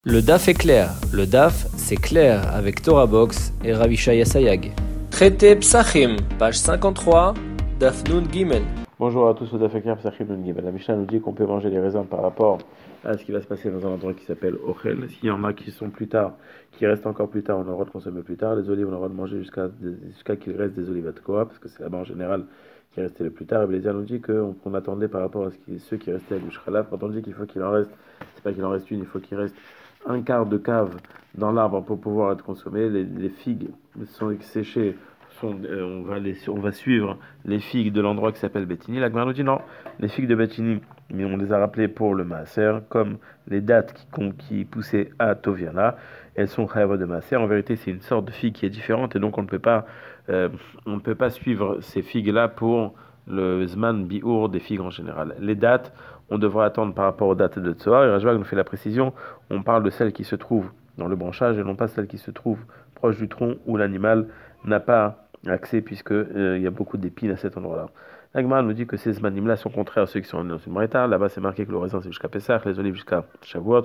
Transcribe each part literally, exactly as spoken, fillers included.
Le D A F est clair. Le D A F, c'est clair avec Torah Box et Ravishaya Sayag. Traité Psachim, page cinquante-trois, Daf Nun Gimel. Bonjour à tous, au D A F est clair, Psachim Nun Gimel. La Mishnah nous dit qu'on peut manger les raisins par rapport à ce qui va se passer dans un endroit qui s'appelle Ochel. S'il y en a qui sont plus tard, qui restent encore plus tard, on a le droit de consommer plus tard. Les olives, on a le droit de manger jusqu'à jusqu'à qu'il reste des olives à Tkoa, parce que c'est là-bas en général qui restait le plus tard. Et Bélézia nous dit qu'on on attendait par rapport à ce qui, ceux qui restaient avec le Shkhalaf. Quand on dit qu'il faut qu'il en reste, c'est pas qu'il en reste une, il faut qu'il reste un quart de cave dans l'arbre pour pouvoir être consommé. Les, les figues sont séchées, sont, euh, on, va les, on va suivre les figues de l'endroit qui s'appelle Bétini. La Gemara nous dit non, les figues de Bétini, mais on les a rappelées pour le Maaser, comme les dattes qui, qui poussaient à Toviana, elles sont chayav de Maaser. En vérité, c'est une sorte de figue qui est différente et donc on ne peut pas, euh, on ne peut pas suivre ces figues-là pour le Zman Biour des figues en général. Les dates, on devrait attendre par rapport aux dates de Tzohar. Et Rajbag nous fait la précision, on parle de celles qui se trouvent dans le branchage et non pas celles qui se trouvent proche du tronc où l'animal n'a pas accès puisqu'il euh, y a beaucoup d'épines à cet endroit-là. L'Agmara nous dit que ces zmanim-là sont contraires à ceux qui sont dans une marita. Là-bas, c'est marqué que le raisin c'est jusqu'à Pessah, les olives jusqu'à Shavuot,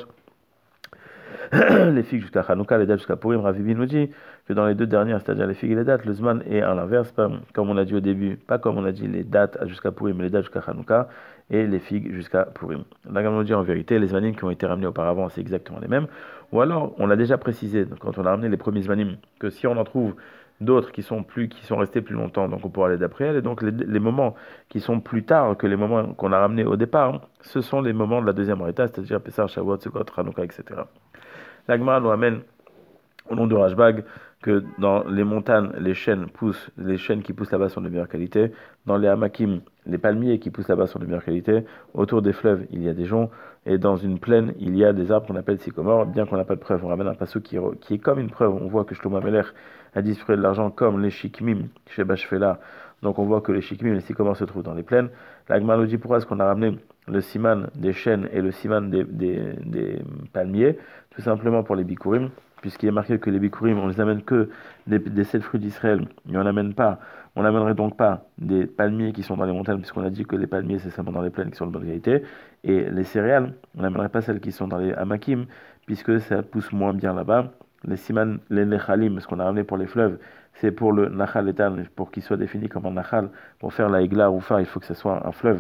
les figues jusqu'à Hanouka, les dates jusqu'à Purim. Ravibi nous dit que dans les deux dernières, c'est-à-dire les figues et les dates, le zman est à l'inverse, pas comme on a dit au début, pas comme on a dit les dates jusqu'à Purim, mais les dates jusqu'à Hanouka et les figues jusqu'à Purim. La gamme nous dit en vérité, les zmanim qui ont été ramenés auparavant, c'est exactement les mêmes. Ou alors, on l'a déjà précisé quand on a ramené les premiers zmanim, que si on en trouve d'autres qui sont plus, qui sont restés plus longtemps, donc on pourra aller d'après elle. Et donc les, les moments qui sont plus tard que les moments qu'on a ramenés au départ, ce sont les moments de la deuxième marita, c'est-à-dire Pessah, Shavuot, Sukkot, Hanouka, et cetera. La Gemara nous amène au nom de Rajbag que dans les montagnes, les chênes poussent, les chênes qui poussent là-bas sont de meilleure qualité. Dans les hamakim, les palmiers qui poussent là-bas sont de meilleure qualité. Autour des fleuves, il y a des joncs. Et dans une plaine, il y a des arbres qu'on appelle sycomores. Bien qu'on n'a pas de preuve, on ramène un passage qui, qui est comme une preuve. On voit que Shlomo Amelech a distribué de l'argent comme les shikmim chez Bashfela. Donc on voit que les shikmim et les sycomores se trouvent dans les plaines. La Gemara nous dit pourquoi est-ce qu'on a ramené le siman des chênes et le siman des, des, des palmiers, tout simplement pour les bikurim, puisqu'il est marqué que les bikurim, on les amène que des, des sept fruits d'Israël, mais on n'amène pas, on n'amènerait donc pas des palmiers qui sont dans les montagnes, puisqu'on a dit que les palmiers c'est seulement dans les plaines qui sont de bonne qualité, et les céréales, on n'amènerait pas celles qui sont dans les hamakim, puisque ça pousse moins bien là-bas. Les siman, les nechalim, ce qu'on a ramené pour les fleuves, c'est pour le nachal etan, pour qu'il soit défini comme un nachal, pour faire la igla ou fa, il faut que ce soit un fleuve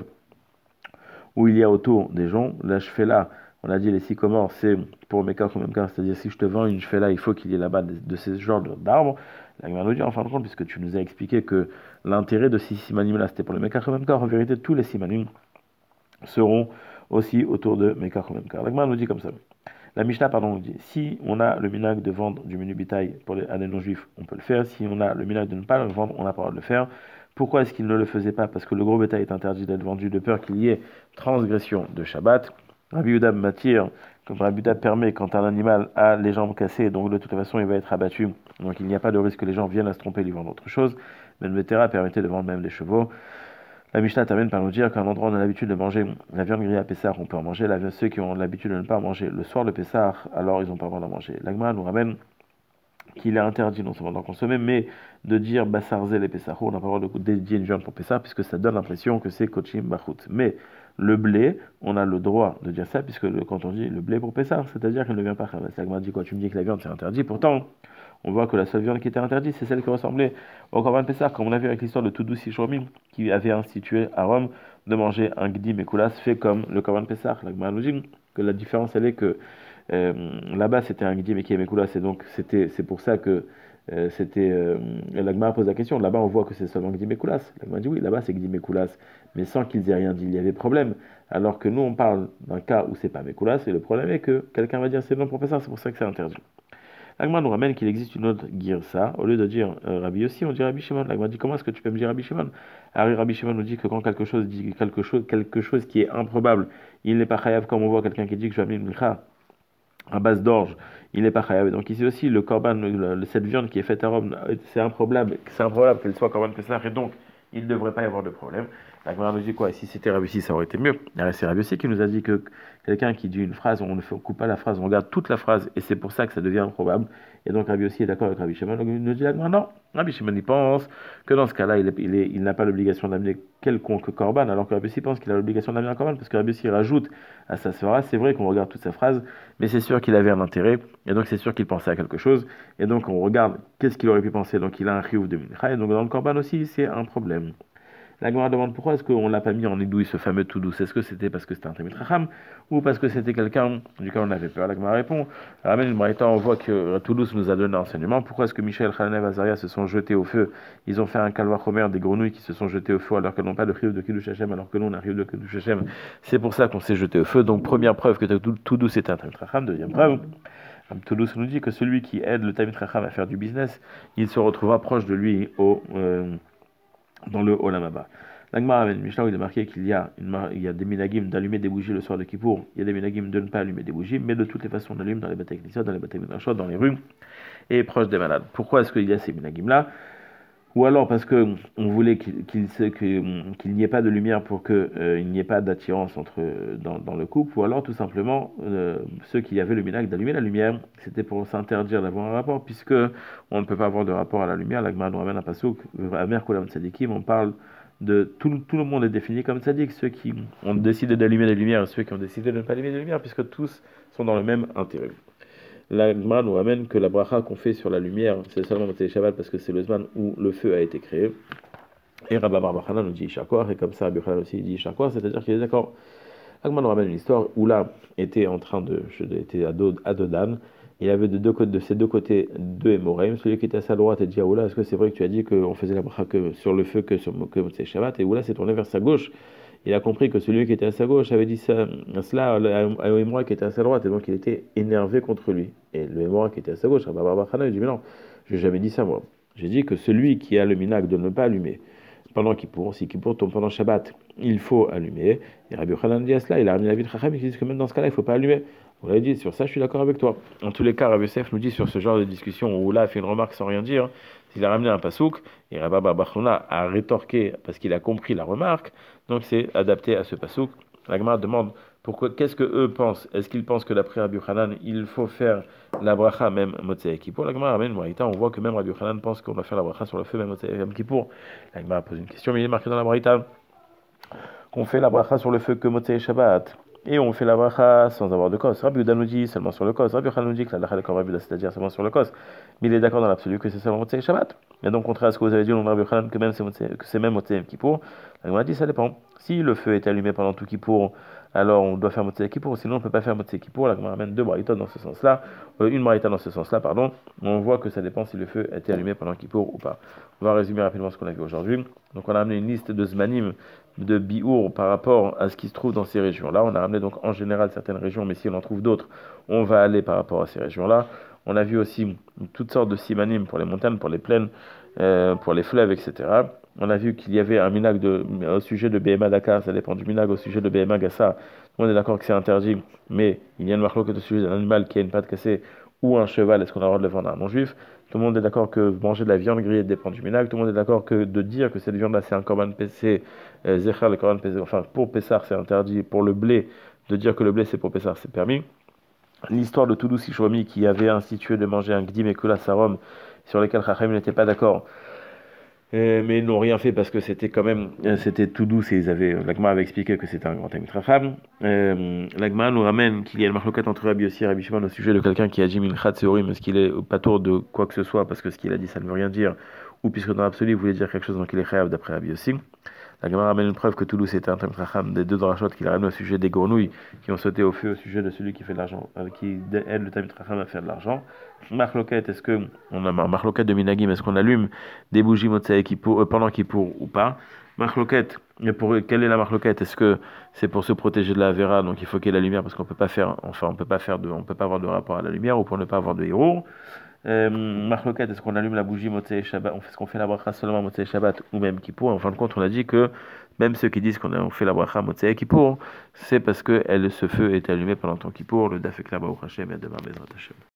où il y a autour des gens. La shfela, on a dit les sycomores, c'est pour Mekar comme Mekar, c'est-à-dire si je te vends une shfela, il faut qu'il y ait là-bas de, de ce genre d'arbres. La Gemara nous dit en fin de compte, puisque tu nous as expliqué que l'intérêt de ces simanim là, c'était pour le Mekar comme Mekar, en vérité, tous les simanim seront aussi autour de Mekar comme Mekar. La Gemara nous dit comme ça. La Mishnah, pardon, nous dit, si on a le minag de vendre du menu bitaille pour les, à des non-juifs, on peut le faire. Si on a le minag de ne pas le vendre, on n'a pas le droit de le faire. Pourquoi est-ce qu'il ne le faisait pas? Parce que le gros bétail est interdit d'être vendu de peur qu'il y ait transgression de Shabbat. Rabbi Yehuda m'attire, comme Rabbi Yehuda permet quand un animal a les jambes cassées, donc de toute façon il va être abattu, donc il n'y a pas de risque que les gens viennent à se tromper et lui vendent autre chose. Mais le Betera permettait de vendre même les chevaux. La Mishnah termine par nous dire qu'un endroit où on a l'habitude de manger la viande grillée à Pessah, on peut en manger. La, ceux qui ont l'habitude de ne pas en manger le soir de Pessah, alors ils n'ont pas le droit d'en manger. L'Agma nous ramène qu'il est interdit non seulement d'en consommer, mais de dire Bassarzel et Pessah. On n'a pas le droit de dédier une viande pour Pessah, puisque ça donne l'impression que c'est Kochim Bachut. Mais le blé, on a le droit de dire ça, puisque le, quand on dit le blé pour Pessah, c'est-à-dire qu'il ne vient pas. L'Agma dit quoi? Tu me dis que la viande c'est interdit, pourtant. On voit que la seule viande qui était interdite, c'est celle qui ressemblait au Korban Pessah, comme on a vu avec l'histoire de Toudou Sishomim, qui avait institué à Rome de manger un gdim et koulas fait comme le Korban Pessah. La Gemara nous dit que la différence, elle est que euh, là-bas, c'était un gdim et koulas, et donc c'était, c'est pour ça que euh, c'était. Euh, la Gemara pose la question. Là-bas, on voit que c'est seulement gdim et koulas. La Gemara dit oui, là-bas, c'est gdim et koulas, mais sans qu'ils aient rien dit. Il y avait problème. Alors que nous, on parle d'un cas où c'est pas Mekoulas, et le problème est que quelqu'un va dire c'est non pour Pessah, c'est pour ça que c'est interdit. L'Agma nous ramène qu'il existe une autre girsa. Au lieu de dire euh, Rabbi Yossi, on dit Rabbi Shimon. L'Agma dit comment est-ce que tu peux me dire Rabbi Shimon? Alors Rabbi Shimon nous dit que quand quelque chose dit quelque chose, quelque chose qui est improbable, il n'est pas chayav, comme on voit quelqu'un qui dit que je vais amener une milcha à base d'orge, il n'est pas chayav. Donc ici aussi, le korban, le, le, cette viande qui est faite à Rome, c'est improbable, c'est improbable qu'elle soit korban Pessah, et donc il ne devrait pas y avoir de problème. La Gemara nous dit quoi? Si c'était Rabbi Yossi, ça aurait été mieux. C'est Rabbi Yossi qui nous a dit que quelqu'un qui dit une phrase, on ne fait- on coupe pas la phrase, on regarde toute la phrase, et c'est pour ça que ça devient improbable. Et donc Rabbi Yossi est d'accord avec Rabbi Shimon. Donc il nous dit la Gemara, non. Rabbi Shimon il pense que dans ce cas-là, il, est- il, est- il n'a pas l'obligation d'amener quelconque korban, alors que Rabbi Yossi pense qu'il a l'obligation d'amener un korban, parce que Rabbi Yossi rajoute à sa sphara. C'est vrai qu'on regarde toute sa phrase, mais c'est sûr qu'il avait un intérêt, et donc c'est sûr qu'il pensait à quelque chose, et donc on regarde qu'est-ce qu'il aurait pu penser. Donc il a un chiyuv de mincha, et donc dans le korban aussi, c'est un problème. La Gemara demande pourquoi est-ce qu'on l'a pas mis en idouille, ce fameux tout douce. Est-ce que c'était parce que c'était un Talmid Chacham ou parce que c'était quelqu'un duquel on avait peur? La Gemara répond. Ramène une Braïta, on voit que tout douce nous a donné un enseignement. Pourquoi est-ce que Michel, Hananev, Azaria se sont jetés au feu? Ils ont fait un calvachomer, des grenouilles qui se sont jetées au feu alors qu'elles n'ont pas de chiyuv de Kiddush Hashem, alors que nous on a chiyuv de Kiddush Hashem. C'est pour ça qu'on s'est jeté au feu. Donc première preuve que tout douce était un Talmid Chacham. Deuxième preuve. Tout douce nous dit que celui qui aide le Talmid Chacham à faire du business, il se retrouvera proche de lui au euh, dans le Olam Haba. La Gemara amène Mishnah où il est marqué qu'il y a, une, il y a des minagim d'allumer des bougies le soir de Kippour, il y a des minagim de ne pas allumer des bougies, mais de toutes les façons on allume dans les bâtiments knisot, dans les bâtiments midrashot, dans les rues et proche des malades. Pourquoi est-ce qu'il y a ces minagim là? Ou alors parce que on voulait qu'il qu'il, qu'il, qu'il n'y ait pas de lumière pour qu'il euh, n'y ait pas d'attirance entre, dans, dans le couple, ou alors tout simplement euh, ceux qui avaient le minag d'allumer la lumière, c'était pour s'interdire d'avoir un rapport, puisque on ne peut pas avoir de rapport à la lumière. La Gemara nous ramène un pasuk, Amer Kulam Tzadikim, on parle de tout, tout le monde est défini comme tzaddik, ceux qui ont décidé d'allumer les lumières et ceux qui ont décidé de ne pas allumer les lumières, puisque tous sont dans le même intérêt. La Gemara nous ramène que la bracha qu'on fait sur la lumière, c'est seulement Motzei Shabbat parce que c'est le zman où le feu a été créé. Et Rabba Bar Bachana nous dit Ishakwar, et comme ça Rabbi Yochanan aussi dit Ishakwar, c'est-à-dire qu'il est d'accord. La Gemara nous ramène une histoire où là était en train de, était à dos, à dos d'âne. Il avait de, deux, de ses deux côtés deux hémorraïmes. Celui qui était à sa droite et dit ah, Oula, est-ce que c'est vrai que tu as dit qu'on faisait la bracha que sur le feu que sur que Motzei Shabbat? Et Oula s'est tourné vers sa gauche. Il a compris que celui qui était à sa gauche avait dit ça, cela à un hémorraïde qui était à sa droite, et donc il était énervé contre lui. Et le hémorraïde qui était à sa gauche, Rabba Bar Bachana, il dit mais non, je n'ai jamais dit ça moi. J'ai dit que celui qui a le minag de ne pas allumer pendant Kippour, si Kippour tombe pendant Shabbat, il faut allumer. Et Rabbi Yochanan dit à cela, il a ramené la vie de Chacham, il dit que même dans ce cas-là, il ne faut pas allumer. On l'a dit, sur ça, je suis d'accord avec toi. En tous les cas, Rabbi Yosef nous dit sur ce genre de discussion où là, il fait une remarque sans rien dire, il a ramené un pasouk, et Rabba Bar Bachana a rétorqué parce qu'il a compris la remarque, donc c'est adapté à ce pasouk. La Gemara demande pourquoi, qu'est-ce que eux pensent? Est-ce qu'ils pensent que d'après Rabbi Yochanan, il faut faire la bracha même Motzei Kippour? La Gemara ramène Braïta, on voit que même Rabbi Yochanan pense qu'on doit faire la bracha sur le feu même Motzei Kippour. La Gemara pose une question, mais il est marqué dans la Braïta qu'on fait la bracha sur le feu que Motzei Shabbat. Et on fait la bracha sans avoir de cause. Rabbi Yehuda nous dit seulement sur le cause. Rabbi Yochanan nous dit que la bracha de Rabbi Yehuda, c'est-à-dire seulement sur le cause. Mais il est d'accord dans l'absolu que c'est seulement Motzei Shabbat. Et donc, contraire à ce que vous avez dit, on Rabbi Yochanan que même c'est Motzei, que c'est même Motzei Kippour. La Gemara dit ça dépend. Si le feu est allumé pendant tout Kippour, alors on doit faire Motzei Kippour. Sinon, on ne peut pas faire Motzei Kippour. La Gemara amène deux braïtas dans ce sens-là, euh, une braïta dans ce sens-là, pardon. On voit que ça dépend si le feu a été allumé pendant Kippour ou pas. On va résumer rapidement ce qu'on a vu aujourd'hui. Donc, on a amené une liste de zmanim de biour par rapport à ce qui se trouve dans ces régions-là. On a ramené donc en général certaines régions, mais si on en trouve d'autres, on va aller par rapport à ces régions-là. On a vu aussi toutes sortes de simanim pour les montagnes, pour les plaines, euh, pour les fleuves, et cetera. On a vu qu'il y avait un minag de, au sujet de B M A Dakar, ça dépend du minag au sujet de B M A Gassa. On est d'accord que c'est interdit, mais il y a une marque au sujet d'un animal qui a une patte cassée ou un cheval, est-ce qu'on a le droit de le vendre à un non-juif? Tout le monde est d'accord que manger de la viande grillée dépend du minag. Tout le monde est d'accord que de dire que cette viande-là c'est un korban pessé, euh, zecher le korban pessé, enfin pour Pessar c'est interdit, pour le blé, de dire que le blé c'est pour Pessar c'est permis. L'histoire de Toudou Sishromi qui avait institué de manger un gdim et kula sarom sur lesquels Chachamim n'étaient pas d'accord. Euh, mais ils n'ont rien fait parce que c'était quand même, euh, c'était tout douce et ils avaient, l'Agma avait expliqué que c'était un grand Talmid Chacham. Euh, L'Agma nous ramène qu'il y a une marloquette entre Rabbi Yossi et Rabbi Shimon au sujet de quelqu'un qui a dit Minchat Seorim, est-ce qu'il est pas tour de quoi que ce soit parce que ce qu'il a dit ça ne veut rien dire, ou puisque dans l'absolu il voulait dire quelque chose donc il est chayav d'après Rabbi Yossi. La Gemara ramène une preuve que Toulouse était un Talmid Chacham des deux drachot qu'il a ramené au sujet des grenouilles qui ont sauté au feu au sujet de celui qui fait de l'argent, euh, qui aide le Talmid Chacham à faire de l'argent. Marloquette, est-ce que on a marloquette de Minagim, est-ce qu'on allume des bougies Motzei Kippour euh, pendant Kippour ou pas? Marloquette, mais pour quelle est la marloquette? Est-ce que c'est pour se protéger de la Vera, donc il faut qu'il y ait la lumière parce qu'on peut pas faire, enfin on peut pas faire de, on peut pas avoir de rapport à la lumière ou pour ne pas avoir de héros? Euh, Marloquette, est-ce qu'on allume la bougie Motzei Shabbat, est-ce qu'on fait la bracha seulement Motzei Shabbat ou même Kippour? En fin de compte, on a dit que même ceux qui disent qu'on a fait la bracha Motzei Kippour, c'est parce que elle, ce feu est allumé pendant ton Kippour. Le daf est clair, Baruch Hashem, et à demain, Bezrat Hashem.